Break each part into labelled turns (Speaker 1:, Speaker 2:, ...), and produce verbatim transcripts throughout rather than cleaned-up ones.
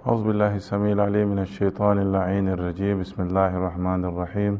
Speaker 1: أعوذ بالله السميع العليم من الشيطان اللعين الرجيم بسم الله الرحمن الرحيم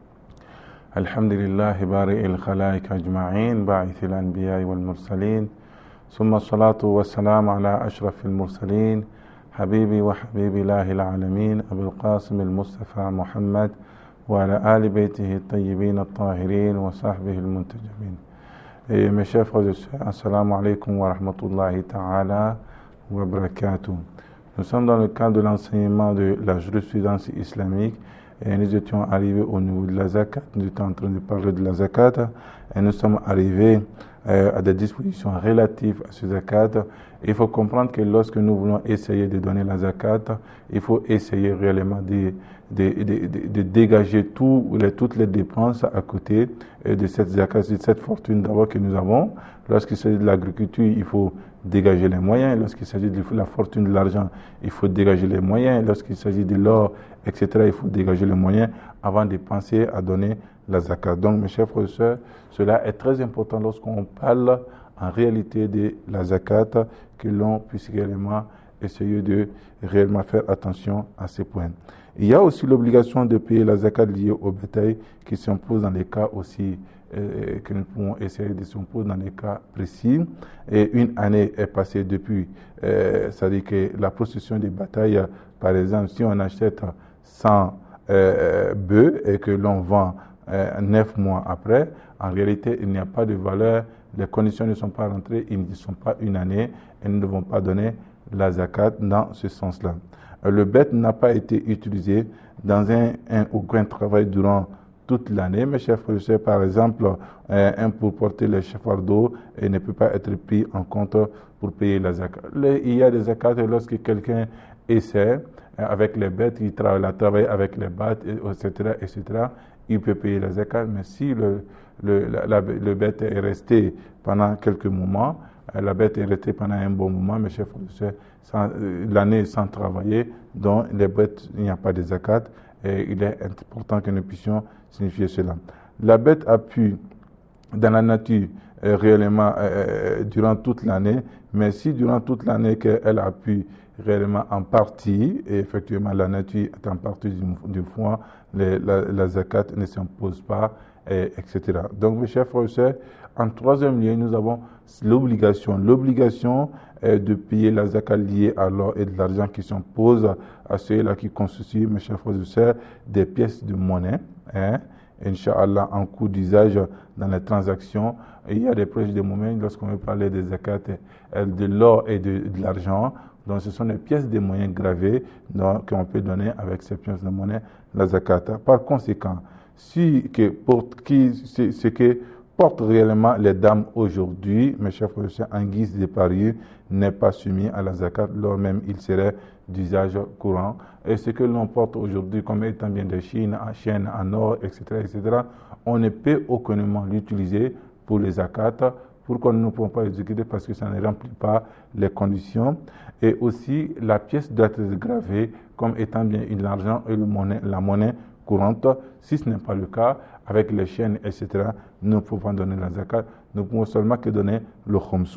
Speaker 1: الحمد لله بارئ الخلائق أجمعين باعث الأنبياء والمرسلين ثم الصلاة والسلام على أشرف المرسلين حبيبي وحبيب الله العالمين أبي القاسم المصطفى محمد وعلى آل بيته الطيبين الطاهرين وصحبه المنتجبين. Et mes chers frères et sœurs, assalamu alaikum wa rahmatullahi ta'ala wa barakatuh. Nous sommes dans le cadre de l'enseignement de la jurisprudence islamique et nous étions arrivés au niveau de la zakat. Nous étions en train de parler de la zakat et nous sommes arrivés euh, à des dispositions relatives à ce zakat. Il faut comprendre que lorsque nous voulons essayer de donner la zakat, il faut essayer réellement de, de, de, de, de dégager tout, les, toutes les dépenses à côté de cette zakat, de cette fortune d'abord que nous avons. Lorsqu'il s'agit de l'agriculture, il faut dégager les moyens. Lorsqu'il s'agit de la fortune de l'argent, il faut dégager les moyens. Lorsqu'il s'agit de l'or, et cetera, il faut dégager les moyens avant de penser à donner la zakat. Donc, mes chers frères et sœurs, cela est très important lorsqu'on parle en réalité de la zakat, que l'on puisse réellement essayer de réellement faire attention à ces points. Il y a aussi l'obligation de payer la zakat liée au bétail qui s'impose dans les cas aussi euh, que nous pouvons essayer de s'imposer dans les cas précis. Et une année est passée depuis, euh, c'est-à-dire que la procession des batailles, par exemple, si on achète cent euh, bœufs et que l'on vend euh, neuf mois après, en réalité, il n'y a pas de valeur, les conditions ne sont pas rentrées, ils ne sont pas une année et nous ne devons pas donner la zakat dans ce sens-là. Le bête n'a pas été utilisé dans un, un ou grand travail durant toute l'année. Mes chers frères et sœurs, par exemple, un pour porter le fardeau et ne peut pas être pris en compte pour payer la zakat. Il y a des zakats lorsque quelqu'un essaie avec les bêtes, il travaille, travaille avec les bêtes, et cetera, et cetera, il peut payer la zakat. Mais si le, le, la, la, le bête est resté pendant quelques moments, la bête est restée pendant un bon moment, mes chers frères et sœurs, l'année sans travailler, donc les bêtes, il n'y a pas de zakat, et il est important que nous puissions signifier cela. La bête a pu, dans la nature, euh, réellement, euh, durant toute l'année, mais si durant toute l'année qu'elle a pu réellement en partie, et effectivement la nature est en partie du, du foin, les, la, la zakat ne s'impose pas, et, etc. Donc mes chers frères et sœurs, en troisième lieu, nous avons l'obligation. L'obligation est de payer la zakat liée à l'or et de l'argent qui s'impose à ceux-là qui constituent, mes chers frères et sœurs, des pièces de monnaie, hein, Inch'Allah, en cours d'usage dans les transactions. Et il y a des proches de moments lorsqu'on veut parler des zakat, de l'or et de, de l'argent. Donc ce sont des pièces de monnaie gravées qu'on peut donner avec ces pièces de monnaie, la zakat. Par conséquent, si que pour qui ce que portent réellement les dames aujourd'hui, mes chers frères et sœurs, en guise de pari, n'est pas soumis à la zakat, lors même il serait d'usage courant. Et ce que l'on porte aujourd'hui comme étant bien de Chine, en chaîne, en or, et cetera, et cetera, on ne peut aucunement l'utiliser pour les zakats. Pourquoi nous ne pouvons pas l'exécuter? Parce que ça ne remplit pas les conditions. Et aussi, la pièce doit être gravée comme étant bien l'argent et le monnaie, la monnaie courante. Si ce n'est pas le cas, avec les chaînes, et cetera, nous ne pouvons pas donner la zakat, nous pouvons seulement que donner le khomsou.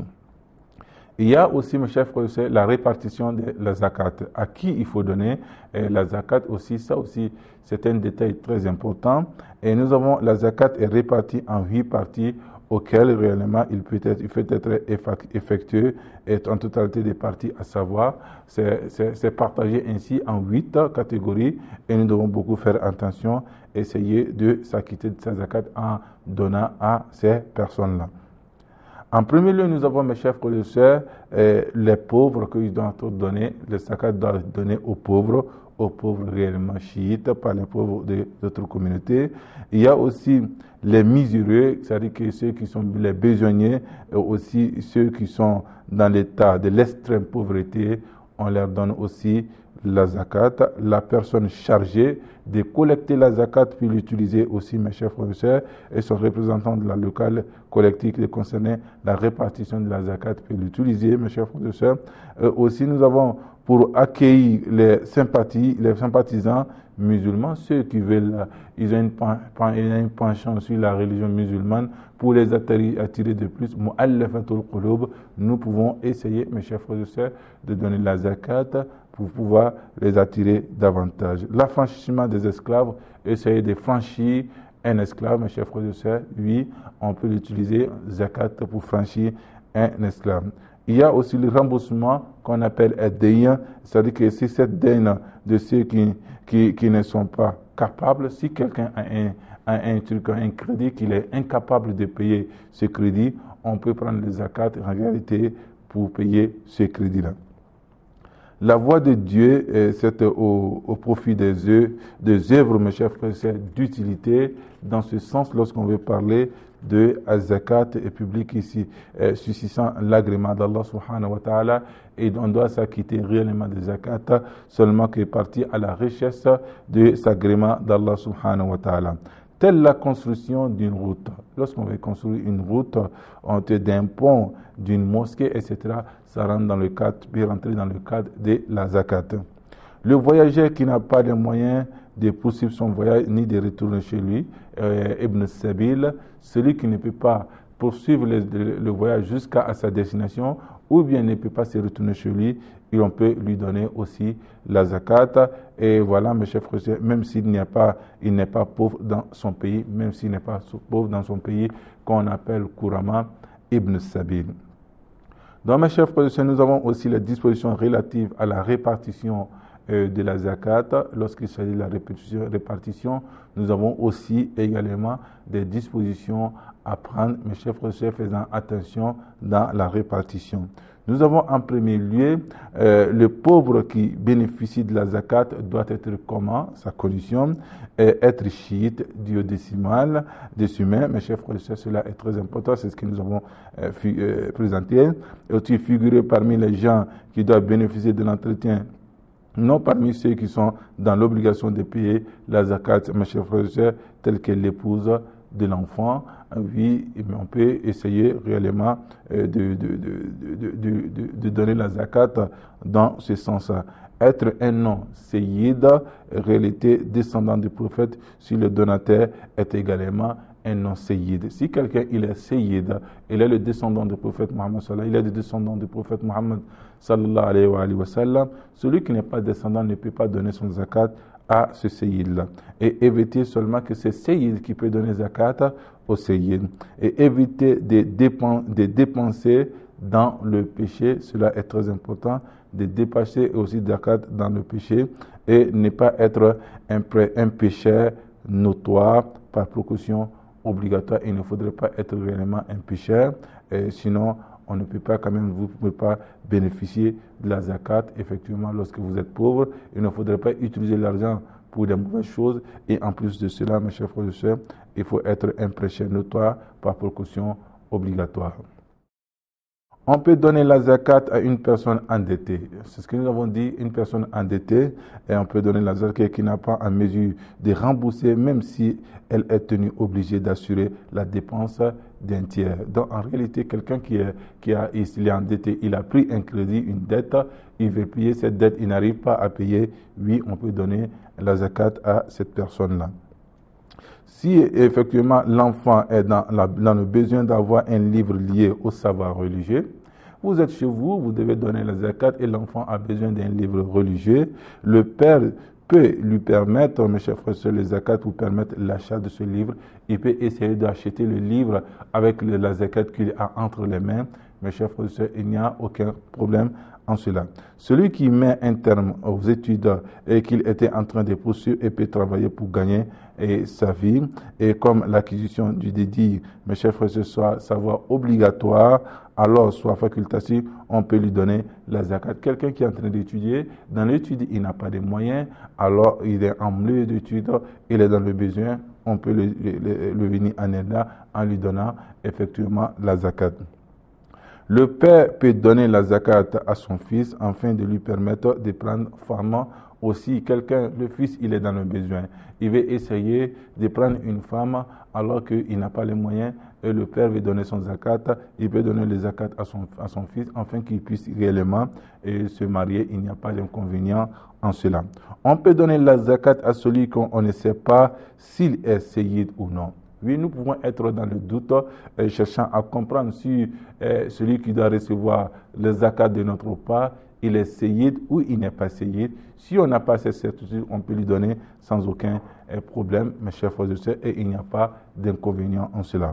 Speaker 1: Il y a aussi, mes chers frères et sœurs, la répartition de la zakat. À qui il faut donner et la zakat aussi, ça aussi, c'est un détail très important. Et nous avons, la zakat est répartie en huit parties auxquelles réellement il peut être, il peut être effectué et en totalité des parties, à savoir, c'est partagé ainsi en huit catégories et nous devons beaucoup faire attention, essayer de s'acquitter de sa zakat en donnant à ces personnes-là. En premier lieu, nous avons, mes chers frères et sœurs, euh, les pauvres qu'ils doivent donner, le zakat doit être donné aux pauvres, aux pauvres réellement chiites, pas les pauvres d'autres communautés. Il y a aussi les miséreux, c'est-à-dire que ceux qui sont les besognés, et aussi ceux qui sont dans l'état de l'extrême pauvreté, on leur donne aussi la zakat. La personne chargée de collecter la zakat puis l'utiliser aussi, mes chers frères et sœurs, et son représentant de la locale collective qui concernait la répartition de la zakat puis l'utiliser, mes chers frères et sœurs. Euh, aussi, nous avons pour accueillir les sympathies, les sympathisants musulmans, ceux qui veulent, ils ont une, une penchant sur la religion musulmane, pour les attirer, attirer de plus, mu'allafatul qulub, nous pouvons essayer, mes chers frères et sœurs, de donner la zakat pour pouvoir les attirer davantage. L'affranchissement des esclaves, essayer de franchir un esclave, mes chers frères et sœurs, oui, on peut l'utiliser, zakat, pour franchir un esclave. Il y a aussi le remboursement qu'on appelle ad-dayn, c'est-à-dire que si cette dayn de ceux qui, qui, qui ne sont pas capables, si quelqu'un a un, a un truc, un crédit, qu'il est incapable de payer ce crédit, on peut prendre le zakat en réalité pour payer ce crédit-là. La voie de Dieu, c'est au, au profit des œuvres, des œuvres, mes chers frères, c'est d'utilité. Dans ce sens, lorsqu'on veut parler de zakat et public ici, euh, suscitant l'agrément d'Allah subhanahu wa ta'ala, et on doit s'acquitter réellement de zakat seulement que partie à la richesse de cet agrément d'Allah subhanahu wa ta'ala. Telle la construction d'une route. Lorsqu'on veut construire une route, on te d'un pont, d'une mosquée, et cetera, ça rentre dans le cadre, peut rentrer dans le cadre de la zakat. Le voyageur qui n'a pas les moyens de poursuivre son voyage ni de retourner chez lui, euh, Ibn Sabil, celui qui ne peut pas poursuivre le, le, le voyage jusqu'à sa destination, ou bien ne peut pas se retourner chez lui, et on peut lui donner aussi la zakat. Et voilà, mes chers frères, même s'il n'y a pas, il n'est pas pauvre dans son pays, même s'il n'est pas pauvre dans son pays, qu'on appelle couramment Ibn Sabil. Dans mes chers frères, nous avons aussi les dispositions relatives à la répartition euh, de la zakat. Lorsqu'il s'agit de la répartition, nous avons aussi également des dispositions à prendre, mes chers frères, faisant attention dans la répartition. Nous avons en premier lieu, euh, le pauvre qui bénéficie de la zakat doit être comment, sa condition, et être chiite, duodécimal, décimain. Mes chers frères et sœurs, cela est très important, c'est ce que nous avons euh, euh, présenté. Et aussi figurer parmi les gens qui doivent bénéficier de l'entretien, non parmi ceux qui sont dans l'obligation de payer la zakat, mes chers frères et sœurs, tels que l'épouse de l'enfant. Oui, mais on peut essayer réellement de, de, de, de, de, de, de donner la zakat dans ce sens-là. Être un nom sayyid, réalité descendant du prophète, si le donateur est également un nom sayyid. Si quelqu'un il est sayyid, il est le descendant du prophète Mohammed sallallahu il est le descendant du prophète Mohammed sallallahu alayhi wa sallam, celui qui n'est pas descendant ne peut pas donner son zakat à ce sayyid-là. Et éviter seulement que c'est sayyid qui peut donner zakat au sayyid. Et éviter de, dépen, de dépenser dans le péché, cela est très important, de dépenser aussi zakat dans le péché et ne pas être un, un pécheur notoire par précaution obligatoire. Il ne faudrait pas être réellement un pécheur, et sinon on ne peut pas quand même, vous ne pouvez pas bénéficier de la zakat. Effectivement, lorsque vous êtes pauvre, il ne faudrait pas utiliser l'argent pour des mauvaises choses. Et en plus de cela, mes chers frères et sœurs, il faut être un pécheur notoire par précaution obligatoire. On peut donner la zakat à une personne endettée. C'est ce que nous avons dit, une personne endettée, et on peut donner la zakat qui n'a pas en mesure de rembourser, même si elle est tenue obligée d'assurer la dépense d'un tiers. Donc en réalité, quelqu'un qui est, qui a, il est endetté, il a pris un crédit, une dette, il veut payer cette dette, il n'arrive pas à payer, oui, on peut donner la zakat à cette personne-là. Si effectivement l'enfant est dans, la, dans le besoin d'avoir un livre lié au savoir religieux, vous êtes chez vous, vous devez donner la zakat et l'enfant a besoin d'un livre religieux, le père peut lui permettre, mes chers frères et sœurs, les zakat vous permettent l'achat de ce livre, il peut essayer d'acheter le livre avec le, la zakat qu'il a entre les mains, mes chers frères et sœurs, il n'y a aucun problème en cela. Celui qui met un terme aux études et qu'il était en train de poursuivre et peut travailler pour gagner et sa vie, et comme l'acquisition du dédit, mes chers frères et sœurs, soit savoir obligatoire, alors soit facultatif, on peut lui donner la zakat. Quelqu'un qui est en train d'étudier, dans l'étude, il n'a pas de moyens, alors il est en milieu d'études, il est dans le besoin, on peut le, le, le venir en aide en lui donnant effectivement la zakat. Le père peut donner la zakat à son fils afin de lui permettre de prendre femme aussi. Quelqu'un, le fils, il est dans le besoin. Il veut essayer de prendre une femme alors qu'il n'a pas les moyens et le père veut donner son zakat. Il peut donner le zakat à son, à son fils afin qu'il puisse réellement et se marier. Il n'y a pas d'inconvénient en cela. On peut donner la zakat à celui qu'on ne sait pas s'il est sayyid ou non. Oui, nous pouvons être dans le doute, euh, cherchant à comprendre si euh, celui qui doit recevoir le zakat de notre part, il est séyid ou il n'est pas séyid. Si on n'a pas cette certitude, on peut lui donner sans aucun problème, mes chers frères et sœurs, et il n'y a pas d'inconvénient en cela.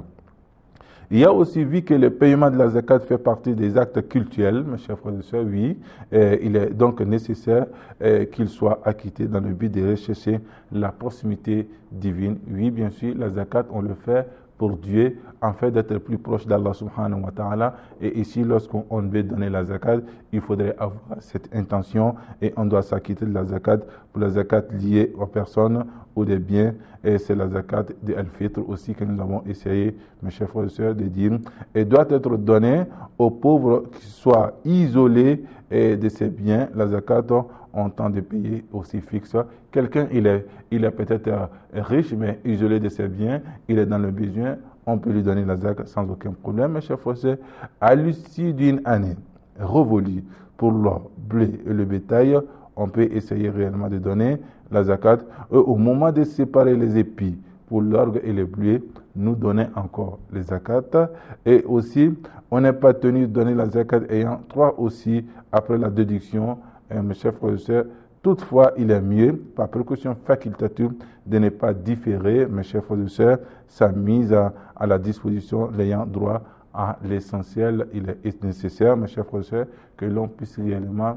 Speaker 1: Il y a aussi vu que le paiement de la zakat fait partie des actes cultuels, mes chers frères et sœurs, oui. Euh, il est donc nécessaire euh, qu'il soit acquitté dans le but de rechercher la proximité divine. Oui, bien sûr, la zakat, on le fait pour Dieu, en fait d'être plus proche d'Allah subhanahu wa ta'ala. Et ici, lorsqu'on veut donner la zakat, il faudrait avoir cette intention et on doit s'acquitter de la zakat pour la zakat liée aux personnes ou des biens. Et c'est la zakat de Al-Fitr aussi que nous avons essayé, mes chers frères et sœurs, de dire. Et doit être donnée aux pauvres qui soient isolés de ces biens. La zakat, on tente de payer aussi fixe. Quelqu'un, il est, il est peut-être riche, mais isolé de ses biens, il est dans le besoin, on peut lui donner la zakat sans aucun problème. Mes chers frères et sœurs, à l'issue d'une année révolue pour l'or, blé et le bétail, on peut essayer réellement de donner la zakat. Et au moment de séparer les épis pour l'orgue et le blé, nous donner encore les zakats. Et aussi, on n'est pas tenu de donner la zakat ayant trois aussi après la déduction. Et mes chers frères et sœurs, toutefois, il est mieux, par précaution facultative, de ne pas différer, mes chers frères et sœurs, sa mise à, à la disposition l'ayant droit à l'essentiel. Il est nécessaire, mes chers frères et sœurs, que l'on puisse réellement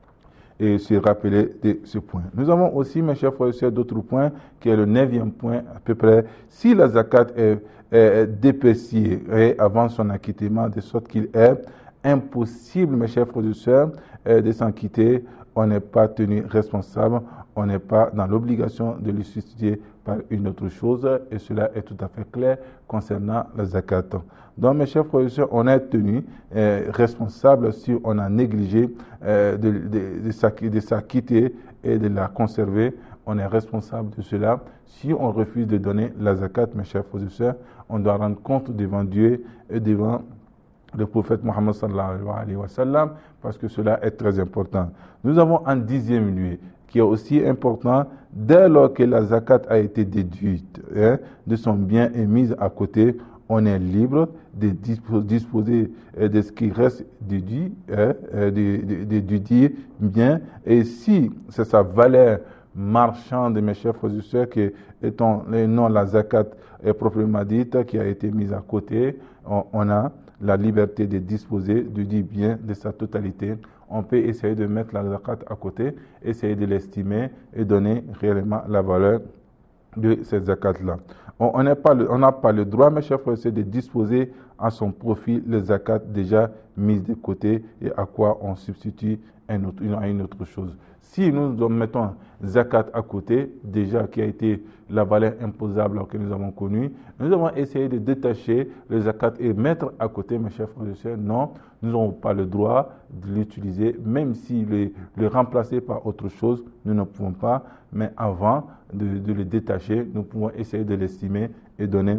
Speaker 1: et se rappeler de ce point. Nous avons aussi, mes chers frères et sœurs, d'autres points, qui est le neuvième point à peu près. Si la zakat est, est dépréciée avant son acquittement, de sorte qu'il est impossible, mes chers frères et sœurs, de s'en quitter, on n'est pas tenu responsable, on n'est pas dans l'obligation de le substituer par une autre chose, et cela est tout à fait clair concernant la zakat. Donc, mes chers frères et sœurs, on est tenu euh, responsable si on a négligé euh, de, de, de s'acquitter et de la conserver. On est responsable de cela. Si on refuse de donner la zakat, mes chers frères et sœurs, on doit rendre compte devant Dieu et devant le prophète Mohammed sallallahu alayhi wa sallam, parce que cela est très important. Nous avons un dixième lieu qui est aussi important, dès lors que la zakat a été déduite hein, de son bien et mise à côté, on est libre de disposer de ce qui reste déduit, hein, de, de, de dire bien, et si c'est sa valeur marchande, mes chers frères et sœurs, que étant non la zakat est proprement dite, qui a été mise à côté, on, on a la liberté de disposer du dit bien de sa totalité. On peut essayer de mettre la zakat à côté, essayer de l'estimer et donner réellement la valeur de cette zakat-là. On n'a pas, pas le droit, mes chers frères et sœurs, de disposer à son profit les zakat déjà mises de côté et à quoi on substitue un autre, une, une autre chose. Si nous mettons zakat à côté, déjà qui a été la valeur imposable que nous avons connue, nous avons essayé de détacher le zakat et mettre à côté, mes chers frères et sœurs. Non, nous n'avons pas le droit de l'utiliser, même si le, le remplacer par autre chose, nous ne pouvons pas. Mais avant de, de le détacher, nous pouvons essayer de l'estimer et donner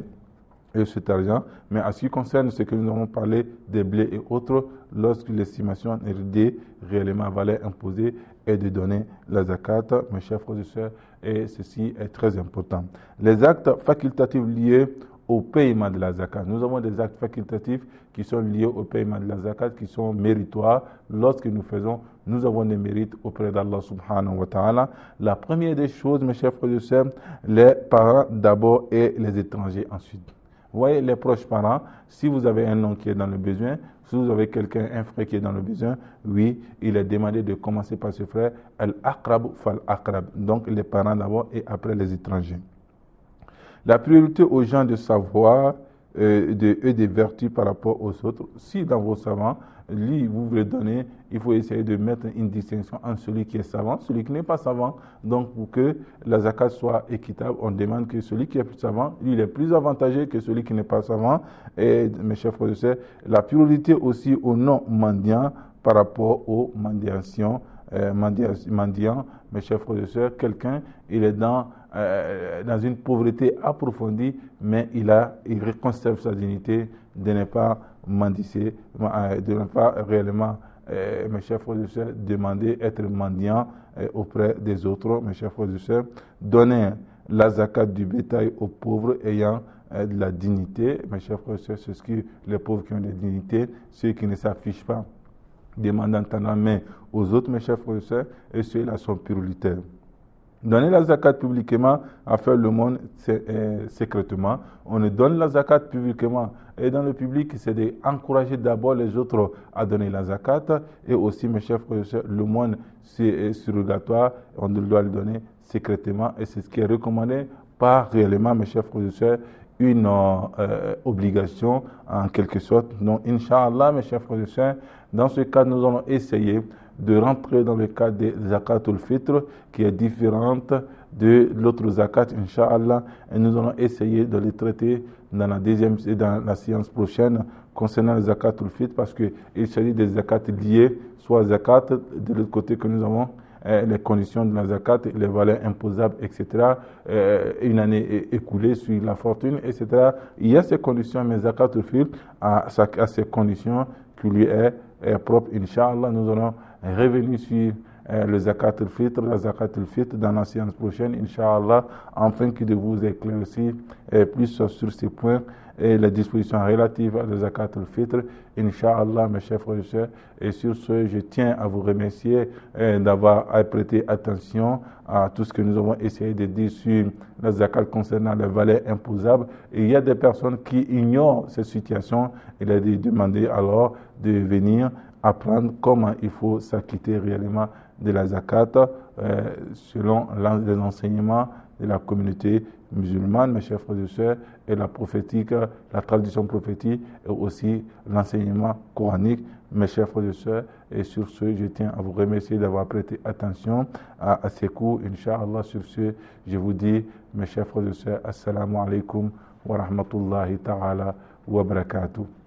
Speaker 1: cet argent. Mais en ce qui concerne ce que nous avons parlé des blés et autres, lorsque l'estimation est de réellement valeur imposée et de donner la zakat, mes chers frères et sœurs, et ceci est très important. Les actes facultatifs liés au paiement de la zakat. Nous avons des actes facultatifs qui sont liés au paiement de la zakat, qui sont méritoires. Lorsque nous faisons, nous avons des mérites auprès d'Allah subhanahu wa ta'ala. La première des choses, mes chers frères et sœurs, les parents d'abord et les étrangers ensuite. Vous voyez, les proches parents, si vous avez un oncle qui est dans le besoin, si vous avez quelqu'un, un frère qui est dans le besoin, oui, il est demandé de commencer par ce frère, al-aqrab fal-aqrab. Donc les parents d'abord et après les étrangers. La priorité aux gens de savoir euh, de, et des vertus par rapport aux autres. Si dans vos savants, lui, vous voulez donner, il faut essayer de mettre une distinction entre celui qui est savant, celui qui n'est pas savant. Donc, pour que la zakat soit équitable, on demande que celui qui est plus savant, lui, il est plus avantagé que celui qui n'est pas savant. Et, mes chers frères et sœurs, la priorité aussi aux non-mendiants par rapport aux mendiations, euh, mendiants, mes chers frères et sœurs, quelqu'un, il est dans, euh, dans une pauvreté approfondie, mais il, a, il conserve sa dignité de ne pas mendicer, de ne pas réellement, euh, mes chers frères et sœurs, demander être mendiant euh, auprès des autres, mes chers frères et sœurs, donner la zakat du bétail aux pauvres ayant euh, de la dignité, mes chers frères et sœurs, c'est ce que les pauvres qui ont de la dignité, ceux qui ne s'affichent pas demandant la main aux autres, mes chers frères et sœurs, et ceux-là sont prioritaires. Donner la zakat publiquement à faire le monde secrètement. On ne donne la zakat publiquement et dans le public, c'est d'encourager d'abord les autres à donner la zakat. Et aussi, mes chers frères et sœurs, le monde c'est surrogatoire, on doit le donner secrètement et c'est ce qui est recommandé, pas réellement, mes chers frères et sœurs, une euh, obligation en quelque sorte. Donc, Inch'Allah, mes chers frères et sœurs, dans ce cas, nous allons essayer de rentrer dans le cadre de Zakatul Fitr, qui est différente de l'autre Zakat, Inch'Allah, et nous allons essayer de les traiter dans la deuxième et dans la séance prochaine concernant le Zakatul Fitr, parce qu'il s'agit des Zakats liés, soit Zakat de l'autre côté que nous avons, euh, les conditions de la Zakat, les valeurs imposables, et cetera, euh, une année écoulée sur la fortune, et cetera. Il y a ces conditions, mais Zakatul Fitr a, a ces conditions qui lui est, est propre. Inch'Allah, nous allons revenir sur euh, le Zakat al-Fitr, la Zakat al-Fitr dans la séance prochaine, Inch'Allah, afin que de vous éclaircir euh, plus sur ces points et les dispositions relatives à la Zakat al-Fitr, Inch'Allah, mes chers frères et sœurs. Et sur ce, je tiens à vous remercier euh, d'avoir prêté attention à tout ce que nous avons essayé de dire sur la Zakat concernant les valeurs imposables. Et il y a des personnes qui ignorent cette situation. Il a demandé alors de venir apprendre comment il faut s'acquitter réellement de la zakat euh, selon les enseignements de la communauté musulmane, mes chers frères et sœurs, et la prophétique, la tradition prophétique et aussi l'enseignement coranique, mes chers frères et sœurs. Et sur ce, je tiens à vous remercier d'avoir prêté attention à, à ces cours. Inch'Allah, sur ce, je vous dis, mes chers frères et sœurs, assalamu alaikum wa rahmatullahi ta'ala wa barakatuh.